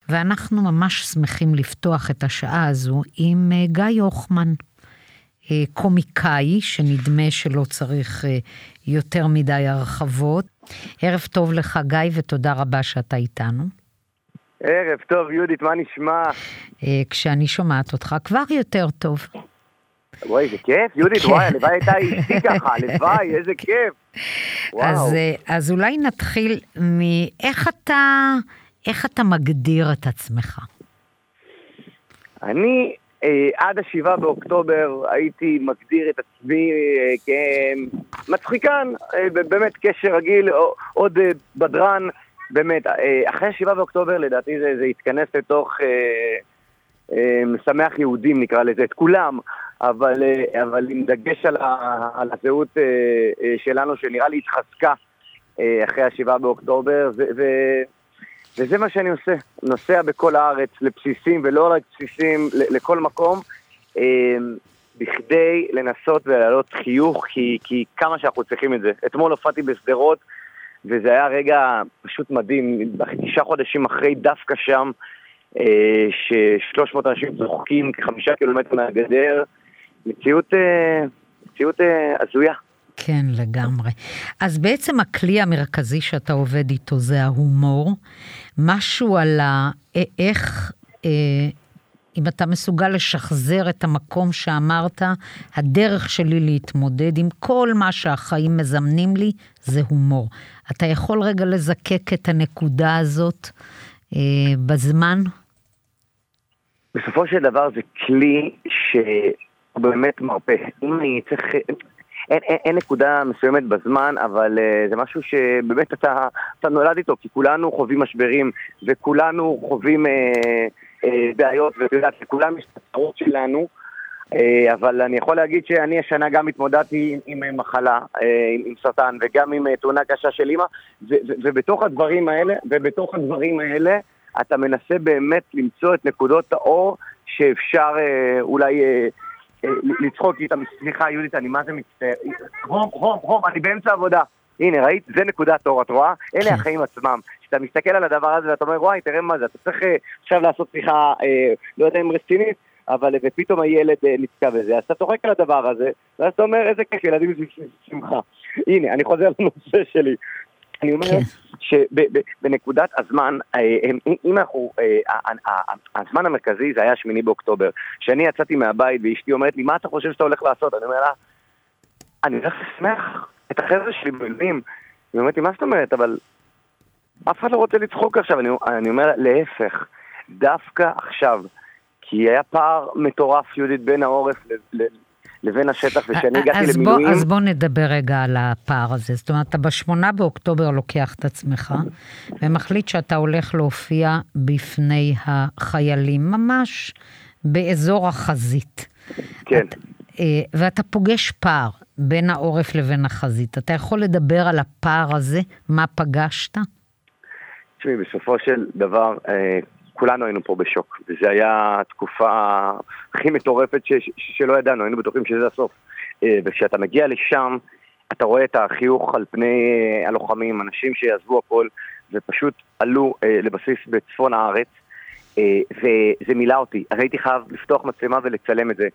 ואנחנו ממש שמחים לפתוח את השעה הזו עם גיא הוחמן, קומיקאי שנדמה שלא צריך יותר מדי הרחבות. ערב טוב לך גיא ותודה רבה שאתה איתנו. ערב טוב יהודית, מה נשמע? כשאני שומעת אותך כבר יותר טוב. וואי, זה כיף, יהודית, וואי, הלוואי הייתה איתי ככה, הלוואי, איזה כיף. אז אולי נתחיל איך אתה מגדיר את עצמך? עד 7 באוקטובר הייתי מגדיר את עצמי כמצחיקן, באמת קשר רגיל, עוד בדרן, באמת, אחרי 7 באוקטובר לדעתי זה התכנס לתוך משמח יהודים נקרא לזה, את כולם, אבל עם דגש על הזהות שלנו שנראה לי התחזקה אחרי 7 באוקטובר, וזה מה שאני עושה, נוסע בכל הארץ לבסיסים ולא רק בסיסים, לכל מקום, בכדי לנסות ולהעלות חיוך, כי כמה שאנחנו צריכים את זה. אתמול הופעתי בסדרות, וזה היה רגע פשוט מדהים, 9 חודשים אחרי דווקא שם, ש300 אנשים צוחקים כ5 קילומטר מהגדר, מציאות הזויה. כן, לגמרי. אז בעצם הכלי המרכזי שאתה עובד איתו זה ההומור, משהו על איך, אם אתה מסוגל לשחזר את המקום שאמרת, הדרך שלי להתמודד עם כל מה שהחיים מזמנים לי, זה הומור. אתה יכול רגע לזקק את הנקודה הזאת בזמן? בסופו של דבר זה כלי שהוא באמת מרפא. אם אני צריך... אין נקודה מסוימת בזמן, אבל זה משהו שבאמת אתה נולד איתו, כי כולנו חווים משברים, וכולנו חווים בעיות, ואתה יודעת, לכולם יש את הצרות שלנו, אבל אני יכול להגיד שאני השנה גם התמודדתי עם מחלה, עם סרטן, וגם עם תאונה קשה של אמא, ובתוך הדברים האלה, אתה מנסה באמת למצוא את נקודות האור, שאפשר אולי... לצחוק איתה, סליחה יהודית, אני מה זה מצטער, רום, אני באמצע עבודה, הנה ראית, זה נקודת אור, את רואה? אלה החיים עצמם, כשאתה מסתכל על הדבר הזה ואתה אומר, וואי, תראה מה זה, אתה צריך עכשיו לעשות שיחה, לא יודע אם רצינית, אבל ופתאום הילד נצקע בזה, אז אתה צוחק על הדבר הזה, ואז אתה אומר, איזה כיף, ילדים זה שמחה. הנה, אני חוזר לנושא שלי, אני אומר שבנקודת הזמן, אם אנחנו, הזמן המרכזי זה היה 8 באוקטובר, שאני יצאתי מהבית ואשתי אומרת לי, מה אתה חושב שאתה הולך לעשות? אני אומר לה, אני הולך לשמח את החבר'ה שלי בילדים. היא אומרת לי, מה זאת אומרת? אבל אף אחד לא רוצה לצחוק עכשיו. אני אומר לה, להפך, דווקא עכשיו, כי היה פער מטורף יהודית בין העורף לבין השטח, ושאני הגעתי למילואים... אז בוא נדבר רגע על הפער הזה. זאת אומרת, אתה ב8 באוקטובר לוקח את עצמך, ומחליט שאתה הולך להופיע בפני החיילים, ממש באזור החזית. כן. ואתה פוגש פער בין העורף לבין החזית. אתה יכול לדבר על הפער הזה? מה פגשת? תשמעי, בסופו של דבר... כולנו היינו פה בשוק, וזו היה תקופה הכי מטורפת שלא ידענו, היינו בטוחים שזה הסוף. וכשאתה מגיע לשם, אתה רואה את החיוך על פני הלוחמים, אנשים שיעזבו הכל, ופשוט עלו לבסיס בצפון הארץ, וזה מילא אותי. אז הייתי חייב לפתוח מצלמה ולצלם את זה,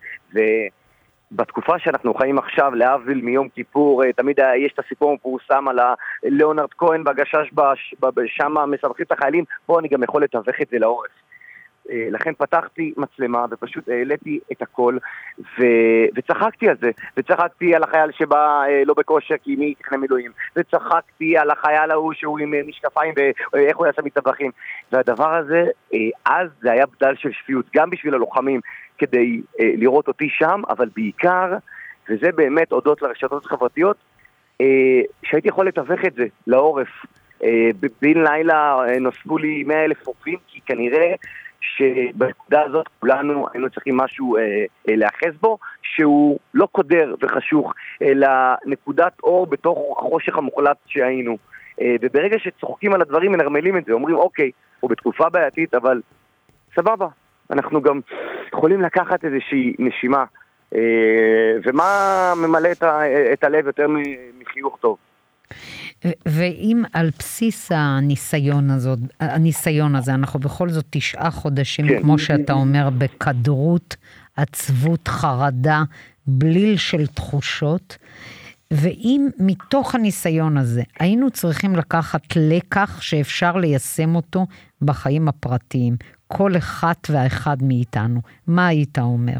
בתקופה שאנחנו חיים עכשיו, להבדיל מיום כיפור, תמיד יש את הסיפור המפורסם על ליאונרד כהן והגשש שם מסבכים את החיילים, פה אני גם יכול לתווך את זה לעורף. לכן פתחתי מצלמה ופשוט העליתי את הכל וצחקתי על זה, וצחקתי על החייל שבא לא בכושר כי מי תכנן מילואים, וצחקתי על החייל ההוא שהוא עם משקפיים ואיך הוא יעשה מטבחים, והדבר הזה אז זה היה בדל של שפיות גם בשביל הלוחמים כדי לראות אותי שם, אבל בעיקר, וזה באמת הודות לרשתות החברתיות, שהייתי יכול לתווך את זה לעורף. בין לילה נוספו לי 100,000 רופאים, כי כנראה שבנקודה הזאת כולנו היינו צריכים משהו לאחז בו, שהוא לא קודר וחשוך, אלא נקודת אור בתוך החושך המוחלט שהיינו. וברגע שצוחקים על הדברים, מנרמלים את זה, אומרים, אוקיי, הוא בתקופה בעייתית, אבל סבבה. אנחנו גם יכולים לקחת איזושהי נשימה, ומה ממלא את הלב יותר מחיוך טוב? ואם על בסיס הניסיון הזה, אנחנו בכל זאת 9 חודשים, כן. כמו שאתה אומר, בכדרות, עצבות, חרדה, בליל של תחושות, ואם מתוך הניסיון הזה, היינו צריכים לקחת לקח שאפשר ליישם אותו בחיים הפרטיים, כל אחת ואחד מאיתנו, מה היית אומר?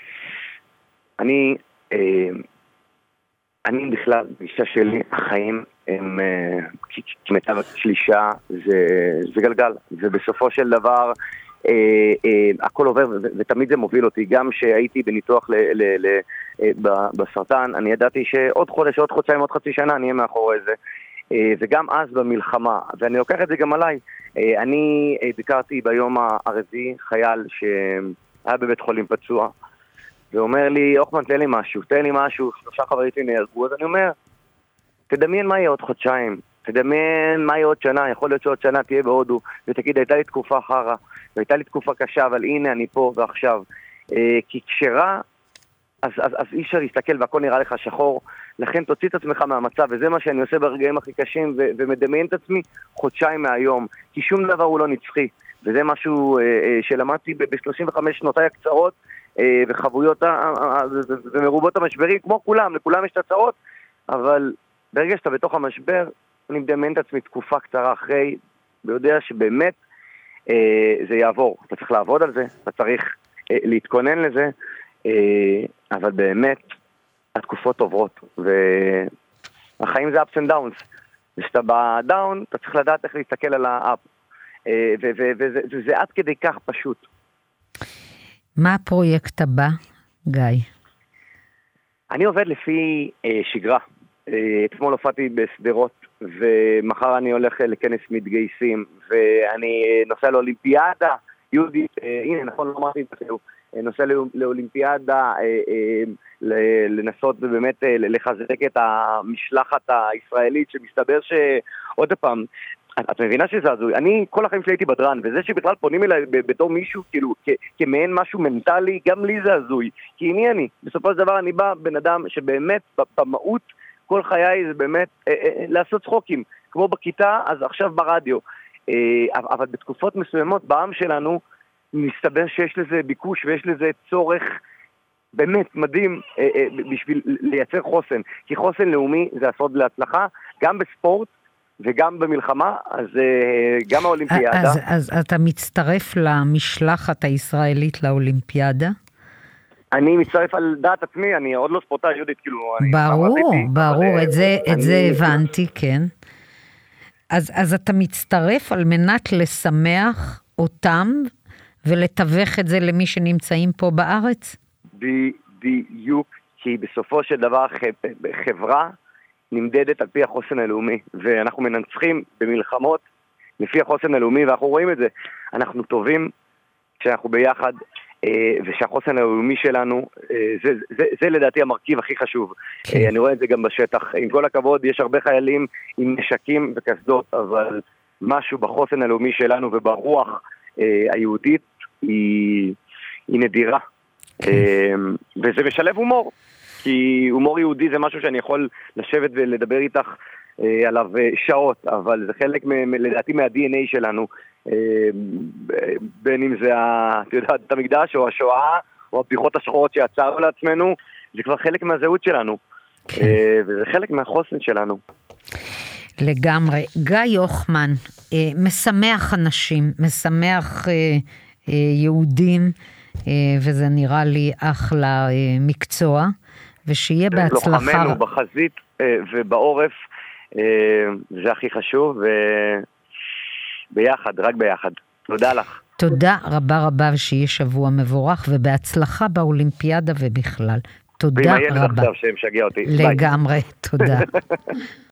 אני בכלל, בגישה שלי, החיים הם כמיטב הקלישה, זה גלגל, ובסופו של דבר הכל עובר, ותמיד זה מוביל אותי. גם שהייתי בניתוח בסרטן, אני ידעתי שעוד חודש, עוד חודשיים, עוד חצי שנה אני אהיה מאחורי זה, וגם אז במלחמה, ואני לוקח את זה גם עליי. אני ביקרתי ביום הרביעי חייל שהיה בבית חולים פצוע, ואומר לי, אוחמן, תן לי משהו, 3 חברים שלי נהרגו. אז אני אומר, תדמיין מה יהיה עוד חודשיים, תדמיין מה יהיה עוד שנה, יכול להיות שעוד שנה תהיה בהודו, ותגיד, הייתה לי תקופה חרה, והייתה לי תקופה קשה, אבל הנה אני פה ועכשיו. כי כשרע, אז אי אפשר להסתכל והכל נראה לך שחור, לכן תוציא את עצמך מהמצב, וזה מה שאני עושה ברגעים הכי קשים, ומדמיין את עצמי חודשיים מהיום, כי שום דבר הוא לא נצחי, וזה משהו שלמדתי ב-35 שנותיי הקצרות, וחבויות ומרובות המשברים, כמו כולם, לכולם יש את הצעות, אבל ברגע שאתה בתוך המשבר, אני מדמיין את עצמי תקופה קצרה אחרי, ויודע שבאמת זה יעבור. אתה צריך לעבוד על זה, אתה צריך להתכונן לזה, אבל באמת התקופות עוברות, והחיים זה ups and downs. וכשאתה בדאון, אתה צריך לדעת איך להסתכל על האפ, וזה עד כדי כך פשוט. מה הפרויקט הבא, גיא? אני עובד לפי שגרה. אתמול הופעתי בסדרות, ומחר אני הולך לכנס מתגייסים, ואני נוסע לאולימפיאדה יהודית, הנה נכון, לא אמרתי את זה, נוסע לאולימפיאדה, לנסות ובאמת לחזק את המשלחת הישראלית, שמסתבר שעוד פעם, את מבינה שזה הזוי? אני כל החיים שלי הייתי בדרן, וזה שבכלל פונים אליי בתור מישהו, כאילו, כמעין משהו מנטלי, גם לי זה הזוי. כי מי אני? בסופו של דבר אני בא בן אדם שבאמת, במהות, כל חיי זה באמת לעשות צחוקים. כמו בכיתה, אז עכשיו ברדיו. אבל בתקופות מסוימות בעם שלנו, מסתבר שיש לזה ביקוש ויש לזה צורך באמת מדהים בשביל לייצר חוסן. כי חוסן לאומי זה הסוד להצלחה, גם בספורט, וגם במלחמה, אז גם האולימפיאדה. אז אתה מצטרף למשלחת הישראלית לאולימפיאדה? אני מצטרף על דעת עצמי, אני עוד לא ספורטאי יהודית, כאילו... ברור, את זה הבנתי, כן. אז אתה מצטרף על מנת לשמח אותם, ולתווך את זה למי שנמצאים פה בארץ? בדיוק, כי בסופו של דבר חברה, נמדדת על פי החוסן הלאומי, ואנחנו מנצחים במלחמות לפי החוסן הלאומי, ואנחנו רואים את זה. אנחנו טובים כשאנחנו ביחד, ושהחוסן הלאומי שלנו, זה לדעתי המרכיב הכי חשוב. אני רואה את זה גם בשטח. עם כל הכבוד, יש הרבה חיילים עם נשקים וכסדות, אבל משהו בחוסן הלאומי שלנו וברוח היהודית היא נדירה. וזה משלב הומור. כי הומור יהודי זה משהו שאני יכול לשבת ולדבר איתך עליו שעות, אבל זה חלק לדעתי מה-DNA שלנו, בין אם זה את המקדש או השואה או הבדיחות השחורות שיצרנו לעצמנו, זה כבר חלק מהזהות שלנו, וזה חלק מהחוסן שלנו. לגמרי. גיא אוחמן, משמח אנשים, משמח יהודים, וזה נראה לי אחלה מקצוע, ושיהיה בהצלחה. לוחמנו בחזית ובעורף, זה הכי חשוב, וביחד, רק ביחד. תודה לך. תודה רבה רבה, ושיהיה שבוע מבורך, ובהצלחה באולימפיאדה ובכלל. תודה רבה. ואם אני עכשיו שמשגע אותי. לגמרי, תודה.